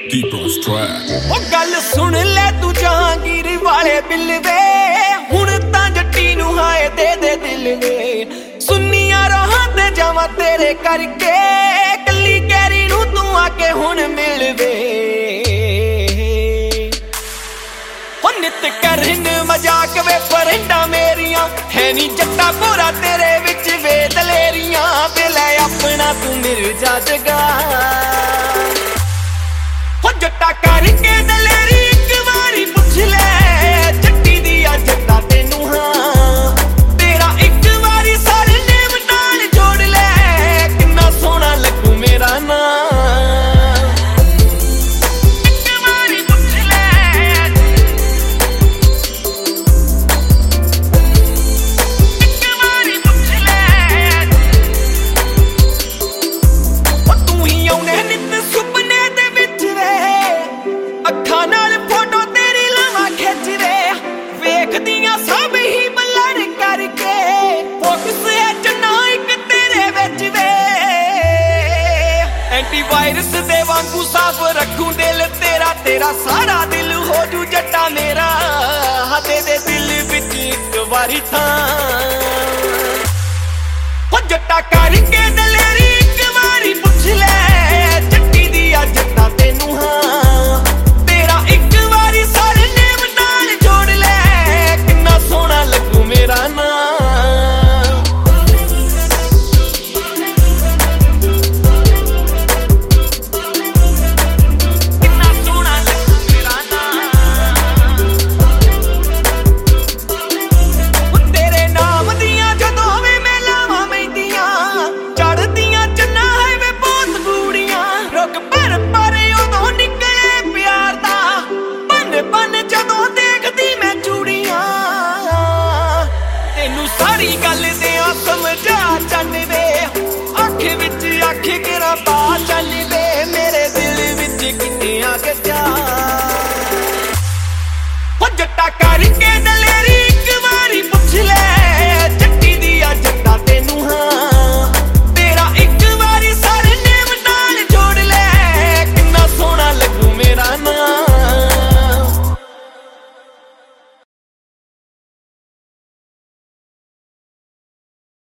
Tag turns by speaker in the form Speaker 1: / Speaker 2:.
Speaker 1: Deeper's track.
Speaker 2: ਉਹ ਗੱਲ ਸੁਣ ਲੈ ਤੂੰ ਜਹਾਂਗੀਰ ਵਾਲੇ ਬਿੱਲ ਵੇ, ਹੁਣ ਤਾਂ ਜੱਟੀ ਨੂੰ ਹਾਏ ਦੇ ਦੇ ਦਿਲ ਵੇ। ਸੁੰਨੀਆਂ ਰਾਹਾਂ ਤੇ ਜਾਵਾਂ ਤੇਰੇ ਕਰਕੇ, ਕੱਲੀ ਕੈਰੀ ਨੂੰ ਤੂੰ ਆ ਕੇ ਹੁਣ ਮਿਲ ਵੇ। ਉਹ ਨਿੱਤ ਕਰਨ ਮਜ਼ਾਕ ਵੇ ਫਰੈਂਡਾਂ ਮੇਰੀਆਂ, ਹੈ ਨੀ ਜੱਟਾ ਪੂਰਾ ਤੇਰੇ ਵਿੱਚ ਵੇ ਦਲੇਰੀਆਂ। ਵੇ ਲੈ ਆਪਣਾ ਤੂੰ ਮਿਰਜ਼ਾ ਜਗਾ, ਹੋ ਜੱਟਾ ਕਰਕੇ ਦਲੇਰੀ ਇੱਕ ਵਾਰੀ ਪੁੱਛ ਲੈ, ਜੱਟੀ ਦੀ ਆ ਜੱਟਾ ਤੈਨੂੰ ਹਾਂ। ਤੇਰਾ ਇੱਕ ਵਾਰੀ ਸਾਰੇ ਨੇਮ ਨਾਲ ਜੋੜ ਲੈ, ਕਿੰਨਾ ਸੋਹਣਾ ਲੱਗੂ ਮੇਰਾ ਨਾਂ। ਇੱਕ ਵਾਰੀ ਪੁੱਛ ਲੈ, ਇੱਕ ਵਾਰੀ ਪੁੱਛ ਲੈ। ਉਹ ਤੂੰ ਹੀ ਆਉਣੇ ਨਿੱਤ ਸੁਪਨੇ ਦੇ ਵਿੱਚ ਵੇ, ਅੱਖਾਂ ਨਾਲ ਫੋਟੋ ਤੇਰੀ ਲਾਵਾਂ ਖਿੱਚ ਵੇ। ਵੇਖਦੀਆਂ ਸਭ ਹੀ ਬਲਣ ਕਰਕੇ, ਫੋਕਸ ਹੈ ਜਨਾ ਇੱਕ ਤੇਰੇ ਵਿੱਚ ਵੇ। ਐਂਟੀਵਾਇਰਸ ਦੇ ਵਾਂਗੂ ਸਾਫ਼ ਰੱਖੂ ਦਿਲ ਤੇਰਾ, ਤੇਰਾ ਸਾਰਾ ਦਿਲ ਹੋ ਜੂ ਜੱਟਾ ਮੇਰਾ। ਹੱਦੇ ਦੇ ਦਿਲ ਵਿੱਚ ਇੱਕ ਵਾਰੀ ਥਾਂ, ਹੋ ਜੱਟਾ ਕਰਕੇ ਦਲੇਰੀ ਇੱਕ ਵਾਰੀ ਪੁੱਛ ਲੈ, ਜੱਟੀ ਦੀ ਆ ਜੱਟਾ ਤੈਨੂੰ ਹਾਂ। ਤੇਰਾ ਇੱਕ ਵਾਰੀ ਸਾਰੇ ਨੇਮ ਨਾਲ ਜੋੜ ਲੈ, ਕਿੰਨਾ ਸੋਹਣਾ ਲੱਗੂ ਮੇਰਾ ਨਾਂ। ਕਿੰਨਾ ਸੋਹਣਾ ਲੱਗੂ ਮੇਰਾ ਨਾਂ। ਤੇਰੇ ਨਾਮ ਦੀਆਂ ਜਦੋਂ ਵੀ ਮੈਂ ਲਾਵਾਂ ਮਹਿੰਦੀਆਂ, ਚੜ੍ਹਦੀਆਂ ਚੰਨਾ ਹੈ ਵੇ ਬਹੁਤ ਗੂੜੀਆਂ। ਰੁਕ ਪਰ ਉਦੋਂ ਨਿਕਲੇ ਪਿਆਰ ਦਾ, ਬੰਨ ਬੰਨ ਜਦੋਂ ਦੇਖਦੀ ਮੈਂ ਚੂੜੀਆਂ। ਤੈਨੂੰ ਸਾਰੀ ਗੱਲ ਦਿਆਂ ਸਮਝਾ ਚੰਨ ਵੇ, ਅੱਖ ਵਿੱਚ ਅੱਖ ਕਿਰਾ ਪਾ ਚੱਲ ਵੇ। ਮੇਰੇ ਦਿਲ ਵਿੱਚ ਕਿੰਨੇ ਆ ਗਿਆ, ਹੋ ਜੱਟਾ ਕਰਕੇ ਦਲੇ